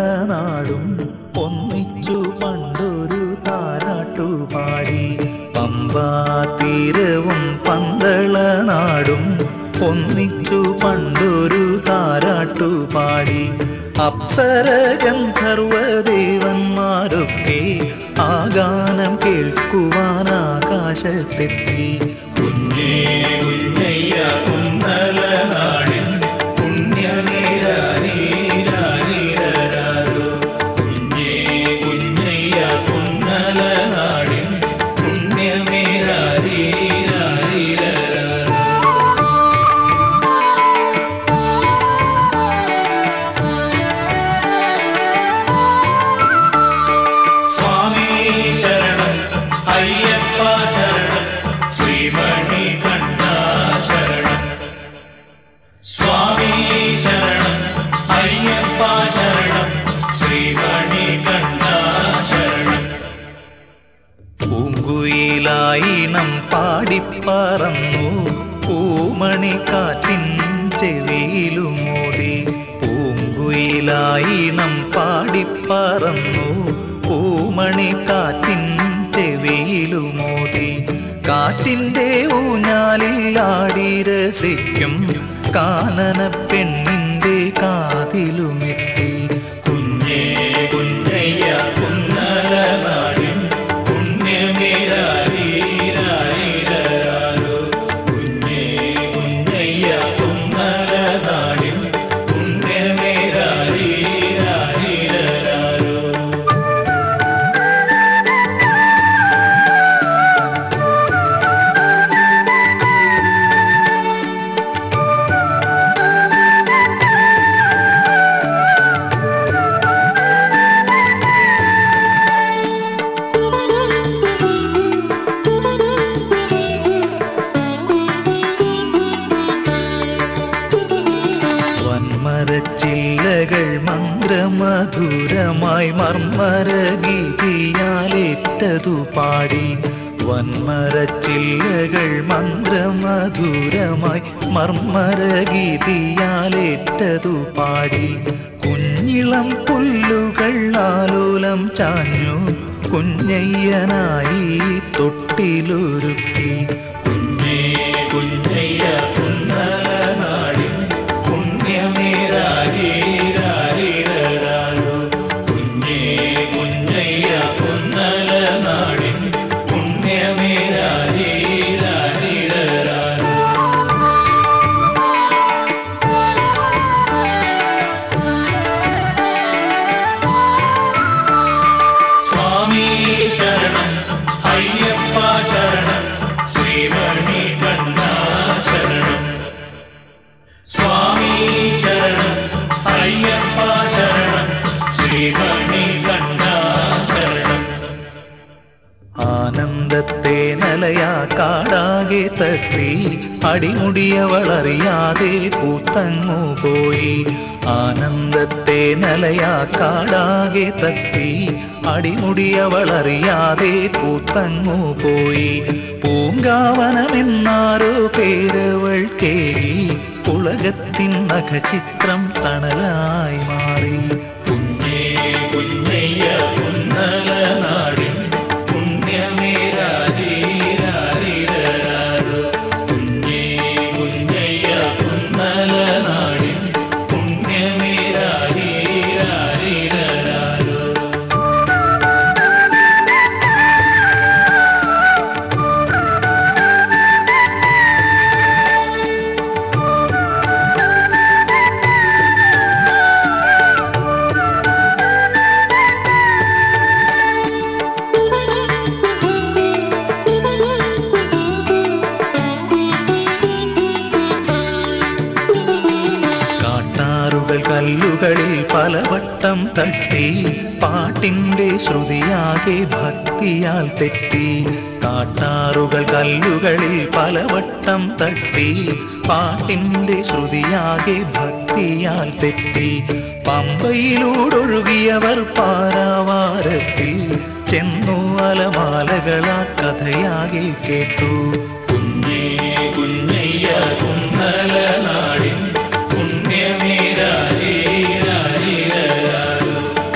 നാടും ഒന്നിച്ചു പണ്ടൊരു താരാട്ടുപാടി. പമ്പാ തീരവും പന്തള നാടും ഒന്നിച്ചു പണ്ടൊരു താരാട്ടുപാടി. അപ്സര ഗന്ധർവദേവന്മാരൊക്കെ ആ ഗാനം കേൾക്കുവാൻ ആകാശത്തെത്തി. കുഞ്ഞേ കുഞ്ഞയ്യ കുന്നല നാടിൻ പുണ്യമേരാരീരാരീരാരോ. കുഞ്ഞേ കുഞ്ഞയ്യ കുന്നല നാടിൻ പുണ്യമേരാരീരാരീരാരോ. സ്വാമി ശരണം അയ്യപ്പ ശരണം ശ്രീമണികണ്ഠ ശരണം. സ്വാമി ശരണം അയ്യപ്പ ശരണം ശ്രീമണികണ്ഠ ശരണം. പൂങ്കുയിലായിനം പാടിപ്പറന്നു പൂമണിക്കാറ്റിൻ ചെവിയിലുമോടി. പൂങ്കുയിലായിനം പാടിപ്പറന്നു പൂമണിക്കാറ്റിൻ ചെവിയിലുമോടി. കാറ്റിൻ്റെ ഊഞ്ഞാലിൽ ആടി രസിക്കും കാനന പെണ്ണിൻ്റെ കാതിലുമെത്തി. കുഞ്ഞേ കുഞ്ഞയ്യ കുന്നല നാടിൻ പുണ്യമേരാരീരാരോ. കുഞ്ഞേ കുഞ്ഞയ്യ കുന്നല നാടിൻ പുണ്യമേരാരീരാരോ. വന്മരച്ചില്ലകൾ മന്ത്രമധുരമായി മർമ്മരഗീതിയാലേറ്റതു പാടി. വന്മരച്ചില്ലകൾ മന്ത്രമധുരമായി മർമ്മരഗീതിയാലേറ്റതു പാടി. കുഞ്ഞിളം പുല്ലുകൾ ആലോലം ചാഞ്ഞു കുഞ്ഞയ്യനായി തൊട്ടിലൊരുക്കി. കുഞ്ഞേ കുഞ്ഞയ്യ കുന്നല നാടിൻ പുണ്യമേരാരീരാരോ. കുഞ്ഞേ കുഞ്ഞയ്യ കുന്നല നാടിൻ പുണ്യമേരാരീരാരോ. സ്വാമി ശരണം അയ്യപ്പ ശരണം ശ്രീമണികണ്ഠ ശരണം. സ്വാമി ശരണം അയ്യപ്പ ശരണം ശ്രീമണികണ്ഠ ശരണം. ആനന്ദത്തെ നലയാ കാടാകെ തട്ടി അടിമുടിയവളറിയാതെ പൂത്തങ്ങു പോയി. ആനന്ദത്തെ നലയാ കാടാകെ തട്ടി അടിമുടിയവളറിയാതെ പൂത്തങ്ങു പോയി. പൂങ്കാവനമെന്നാരോ പേരവൾ കേകി ഉലകത്തിൻ നഖചിത്രം തണലായി മാറി. കുഞ്ഞേ കുഞ്ഞയ്യ കുന്നല നാടിൻ പുണ്യമേരാരീരാരോ. കുഞ്ഞേ കുഞ്ഞയ്യ കുന്നല നാടിൻ പുണ്യമേരാരീരാരോ. കല്ലുകളിൽ പലവട്ടം തട്ടി പാട്ടിൻ്റെ ശ്രുതിയാകെ ഭക്തിയാൽ തെറ്റി. കാട്ടാറുകൾ കല്ലുകളിൽ പലവട്ടം തട്ടി പാട്ടിൻ്റെ ശ്രുതിയാകെ ഭക്തിയാൽ തെറ്റി. പമ്പയിലൂടൊഴുകിയവർ പാരാവാരത്തിൽ ചെന്നു അലമാലകളാ കഥയാകെ കേട്ടു. കുഞ്ഞേ കുഞ്ഞയ്യ കുന്നല നാടിൻ പുണ്യമേരാരീരാരോ.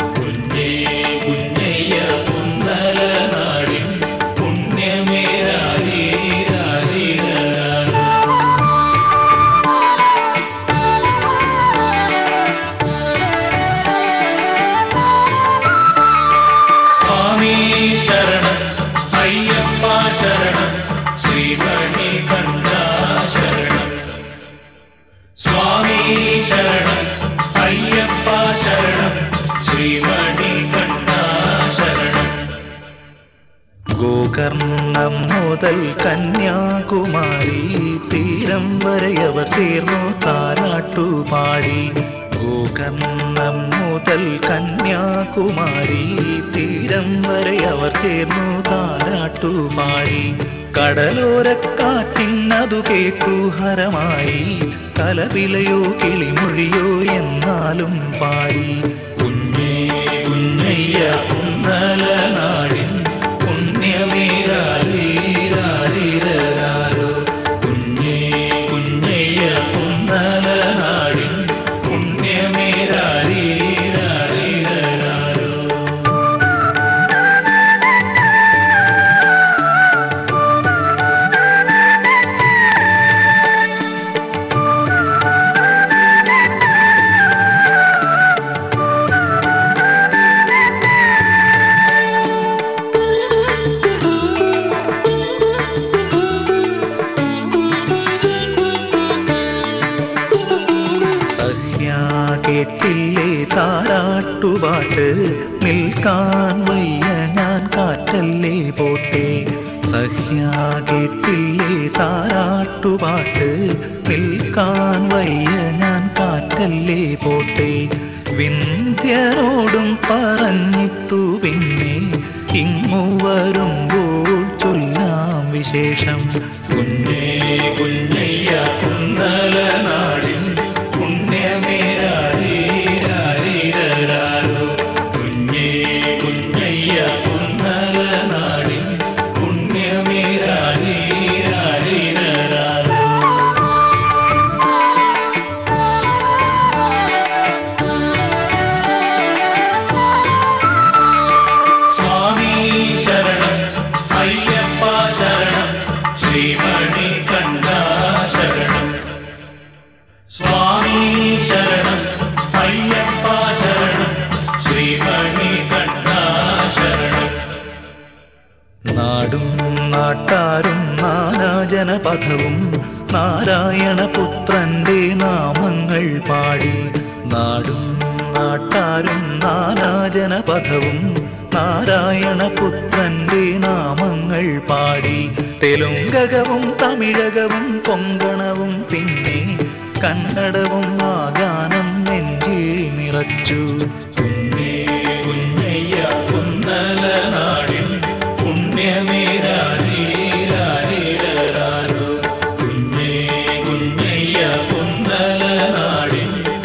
ഗോകർണം മുതൽ കന്യാകുമാരി തീരം വരെ അവർ ചേർന്നു താരാട്ടുപാടി. ഗോകർണം മുതൽ കന്യാകുമാരി തീരം വരെ അവർ ചേർന്നു താരാട്ടുപാടി. കടലോരക്കാറ്റിനതു കേട്ടു ഹരമായി, കലപിലയോ കിളിമൊഴിയോ എന്നാലും പാടി. കുഞ്ഞേ കുഞ്ഞയ്യ കുന്നല നാടിൻ പുണ്യമേരാരീരാരീരാരോ. കുഞ്ഞേ കുഞ്ഞയ്യ കുന്നല നാടിൻ പുണ്യമേരാരീരാരീരാരോ. കേട്ടില്ലേ താരാട്ടുപാട്ട്, നിൽക്കാൻ വയ്യ ഞാൻ കാറ്റല്ലേ പോട്ടെ. സഹ്യാ കേട്ടില്ലേ താരാട്ടുപാട്ട്, നിൽക്കാൻ വയ്യ ഞാൻ കാറ്റല്ലേ പോട്ടെ. വിന്ധ്യരോടും പറഞ്ഞിട്ടു പിന്നെ ഇങ്ങു വരുമ്പോൾ ചൊല്ലാം വിശേഷം. കുഞ്ഞേ കുഞ്ഞയ്യ കുന്നല നാടിൻ പുണ്യമേരാരീരാരീരാരോ. കുഞ്ഞേ കുഞ്ഞയ്യ കുന്നല നാടിൻ പുണ്യമേരാരീരാരീരാരോ. സ്വാമി ശരണം അയ്യപ്പ ശരണം ശ്രീമണി കണ്ഠാ ശരണം. സ്വാമി ശരണം അയ്യപ്പ ശരണം ശ്രീമണി കണ്ഠാ ശരണം. നാടും നാട്ടാരും നാനാജനപഥവും നാരായണപുത്രന്റെ നാമങ്ങൾ പാടി. നാടും നാട്ടാരും നാനാജനപഥവും നാരായണപുത്രന്റെ നാമങ്ങൾ പാടി. തെലുങ്കകവും തമിഴകവും കൊങ്കണവും പിന്നെ കന്നഡവും ആ ഗാനം നെഞ്ചിൽ നിറച്ചു. കുഞ്ഞേ കുഞ്ഞയ്യ കുന്നല നാടിൻ പുണ്യമേരാരീരാരീരാരോ. കുഞ്ഞേ കുഞ്ഞയ്യ കുന്നല നാടിൻ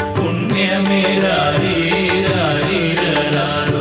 പുണ്യമേരാരീരാരീരാരോ.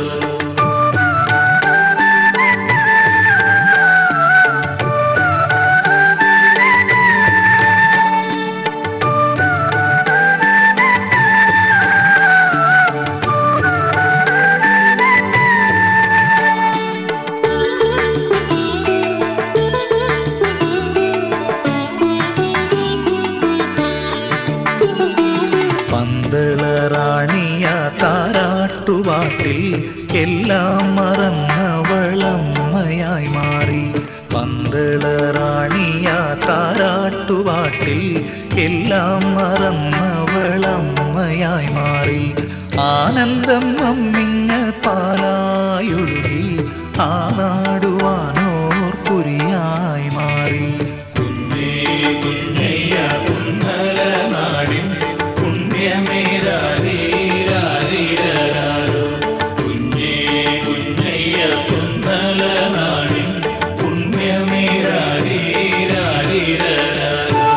പന്തളറാണിയ താരാട്ടുപാട്ടിൽ എല്ലാം മറന്നവളമ്മയായി മാറി. പന്തളറാണിയ താരാട്ടുപാട്ടിൽ എല്ലാം മറന്നവളമ്മയായി മാറി. ആനന്ദം അമ്മിഞ്ഞ പാലായൊഴുകി ആ നാടുവാനോർ പുരിയായി മാറി. കുഞ്ഞേ കുഞ്ഞയ്യ കുന്നല നാടിൻ പുണ്യമേരാരീരാരീരാരോ. കുഞ്ഞേ കുഞ്ഞയ്യ കുന്നല നാടിൻ പുണ്യമേരാരീരാരീരാരോ.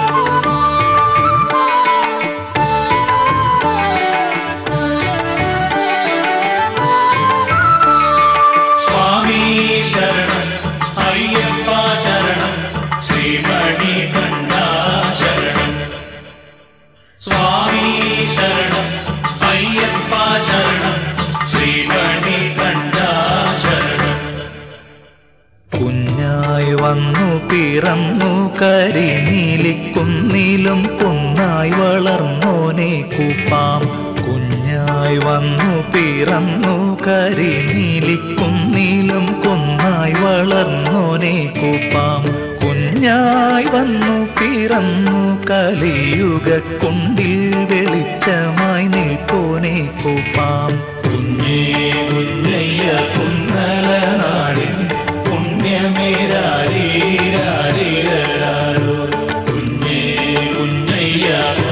സ്വാമി ശരണം അയ്യപ്പ ശരണം ശ്രീമണി കണ്ഠാ ശരണം. സ്വാമി ശരണം അയ്യപ്പ ശരണം ശ്രീമണി കണ്ഠാ ശരണം. കുഞ്ഞായി വന്നു പിറന്നു കരിനീലിക്കുന്നിലും കുന്നായി വളർന്നോനെ കൂപ്പാം. കുഞ്ഞായി വന്നു പിറന്നു കരിനീലിക്കുന്നിലും കുന്നായി വളർന്നോനെ കൂപ്പാം. കുഞ്ഞായി വന്നു പിറന്നു കലിയുഗക്കുണ്ടിൽ വെളിച്ചമായി നിൽപ്പോനെ കൂപ്പാം. കുഞ്ഞേ കുഞ്ഞയ്യ കുന്നല നാടിൻ പുണ്യമേരാരീരാരോ. ശരണം